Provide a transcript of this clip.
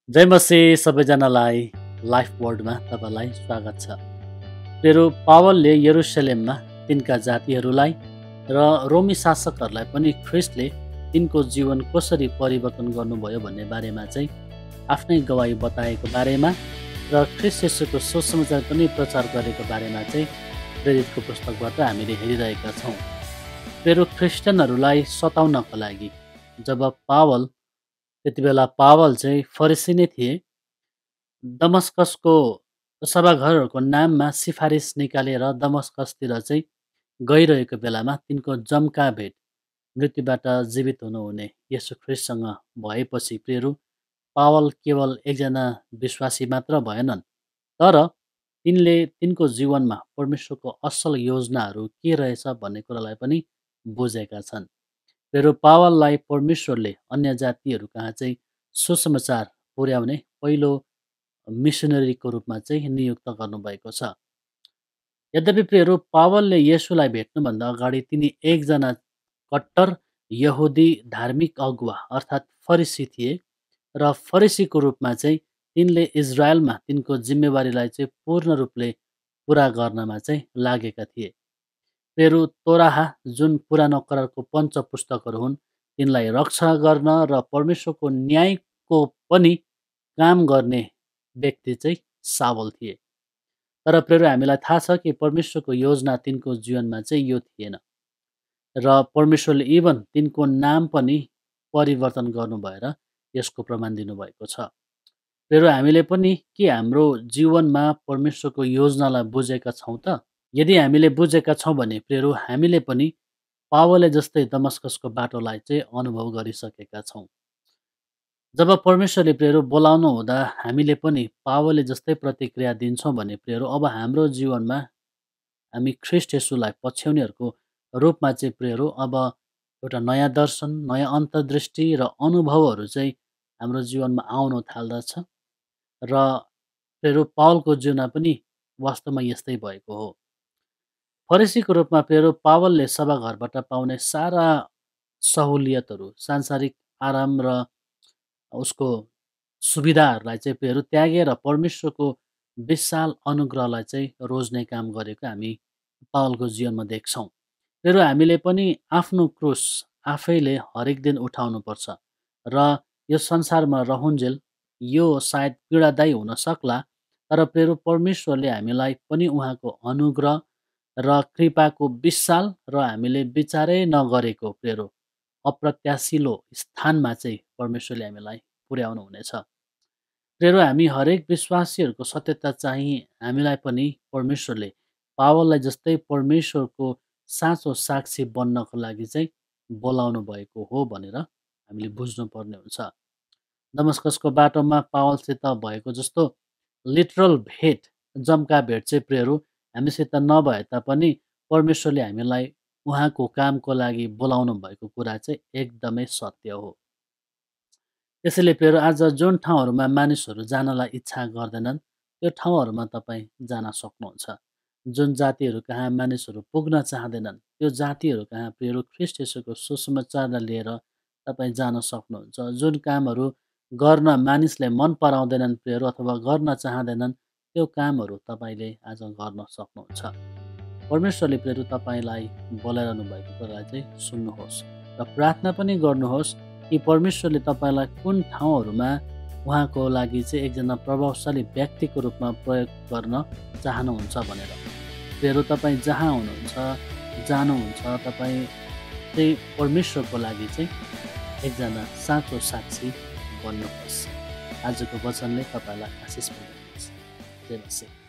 जय मसीह सबैजनालाई लाइफ वर्ल्डमा तपाईँलाई स्वागत छ। तेरो पावलले यरुशलेममा तिनका जातिहरूलाई र रोमी शासकहरूलाई पनि ख्रिस्टले तिनको जीवन कसरी परिवर्तन गर्नुभयो भन्ने बारेमा चाहिँ आफ्नै गवाही बताएको बारेमा र ख्रिस्ट येशूको सुसमाचार पनि प्रचार गरेको बारेमा चाहिँ प्रेरितको पुस्तकबाट हामीले हेरिरहेका छौँ। तेरो क्रिस्चियनहरूलाई सताउनको लागि जब त्यति बेला पावल चाहिँ फरिसी नै थिए। दमस्कसको सभाघरहरूको नाममा सिफारिस निकालेर दमस्कसतिर चाहिँ गइरहेको बेलामा तिनको जम्का भेट मृत्युबाट जीवित हुनुहुने येशू ख्रिस्टसँग भएपछि प्रियहरू, पावल केवल एकजना विश्वासी मात्र भएनन्, तर तिनले तिनको जीवनमा परमेश्वरको असल योजनाहरू के रहेछ भन्ने कुरालाई पनि बुझेका छन्। तेरो पावललाई परमेश्वरले अन्य जातिहरू कहाँ चाहिँ सुसमाचार पुर्याउने पहिलो मिसनरीको रूपमा चाहिँ नियुक्त गर्नुभएको छ। यद्यपि प्रियहरू, पावलले येशूलाई भेट्नुभन्दा अगाडि तिनी एकजना कट्टर यहुदी धार्मिक अगुवा अर्थात् फरिसी थिए र फरिसीको रूपमा चाहिँ तिनले इजरायलमा तिनको जिम्मेवारीलाई चाहिँ पूर्ण रूपले पुरा गर्नमा चाहिँ लागेका थिए। प्रियहरू, तोराहा जुन पुरानो करारको पञ्चपुस्तकहरू हुन् तिनलाई रक्षा गर्न र परमेश्वरको न्यायको पनि काम गर्ने व्यक्ति चाहिँ सावल थिए। तर प्रियहरू, हामीलाई थाहा छ कि परमेश्वरको योजना तिनको जीवनमा चाहिँ यो थिएन र परमेश्वरले इभन तिनको नाम पनि परिवर्तन गर्नु भएर यसको प्रमाण दिनुभएको छ। प्रियहरू, हामीले पनि के हाम्रो जीवनमा परमेश्वरको योजनालाई बुझेका छौँ त? यदि हामीले बुझेका छौँ भने प्रियहरू, हामीले पनि पावलले जस्तै दमस्कसको बाटोलाई चाहिँ अनुभव गरिसकेका छौँ। जब परमेश्वरले प्रियहरू बोलाउनु हुँदा हामीले पनि पावलले जस्तै प्रतिक्रिया दिन्छौँ भने प्रियहरू, अब हाम्रो जीवनमा हामी ख्रिस्ट येशूलाई पछ्याउनेहरूको रूपमा चाहिँ प्रियहरू अब एउटा नयाँ दर्शन, नयाँ अन्तर्दृष्टि र अनुभवहरू चाहिँ हाम्रो जीवनमा आउन थाल्दछ र प्रियहरू, पावलको जीवनमा पनि वास्तवमा यस्तै भएको हो। फरिसीको रूपमा प्रियहरू, पावलले सभाघरबाट पाउने सारा सहुलियतहरू, सांसारिक आराम र उसको सुविधाहरूलाई चाहिँ प्रियहरू त्यागेर परमेश्वरको विशाल अनुग्रहलाई चाहिँ रोज्ने काम गरेको हामी पावलको जीवनमा देख्छौँ। प्रियहरू, हामीले पनि आफ्नो क्रुस आफैले हरेक दिन उठाउनुपर्छ र यो संसारमा रहन्जेल यो सायद पीडादायी हुन सक्ला, तर प्रियहरू परमेश्वरले हामीलाई पनि उहाँको अनुग्रह र कृपाको विशाल र हामीले विचारै नगरेको प्रियहरू अप्रत्याशिलो स्थानमा चाहिँ परमेश्वरले हामीलाई पुर्याउनु हुनेछ। प्रियहरू, हामी हरेक विश्वासीहरूको सत्यता चाहिँ हामीलाई पनि परमेश्वरले पावललाई जस्तै परमेश्वरको साँचो साक्षी बन्नको लागि चाहिँ बोलाउनु भएको हो भनेर हामीले बुझ्नुपर्ने हुन्छ। दमस्कसको बाटोमा पावलसित भएको जस्तो लिटरल भेट, जम्का भेट चाहिँ प्रियहरू हामीसित नभए तापनि परमेश्वरले हामीलाई उहाँको कामको लागि बोलाउनु भएको कुरा चाहिँ एकदमै सत्य हो। त्यसैले प्रियहरू, आज जुन ठाउँहरूमा मानिसहरू जानलाई इच्छा गर्दैनन् त्यो ठाउँहरूमा तपाईँ जान सक्नुहुन्छ। जुन जातिहरू कहाँ मानिसहरू पुग्न चाहँदैनन् त्यो जातिहरू कहाँ प्रियहरू ख्रिस्ट येशूको सुसमाचारलाई लिएर तपाईँ जान सक्नुहुन्छ। जुन कामहरू गर्न मानिसले मन पराउँदैनन् प्रियहरू अथवा गर्न चाहँदैनन् त्यो कामहरू तपाईँले आज गर्न सक्नुहुन्छ। परमेश्वरले प्रियहरू तपाईँलाई बोलाइरहनु भएको कुरालाई चाहिँ सुन्नुहोस् र प्रार्थना पनि गर्नुहोस् कि परमेश्वरले तपाईँलाई कुन ठाउँहरूमा उहाँको लागि चाहिँ एकजना प्रभावशाली व्यक्तिको रूपमा प्रयोग गर्न चाहनुहुन्छ भनेर। प्रियहरू, तपाईँ जहाँ हुनुहुन्छ, जानुहुन्छ, तपाईँ चाहिँ परमेश्वरको लागि चाहिँ एकजना साँचो साक्षी बन्नुहोस्। आजको वचनले तपाईँलाई आशिष पुर्याउनुहोस्। जय मसीह।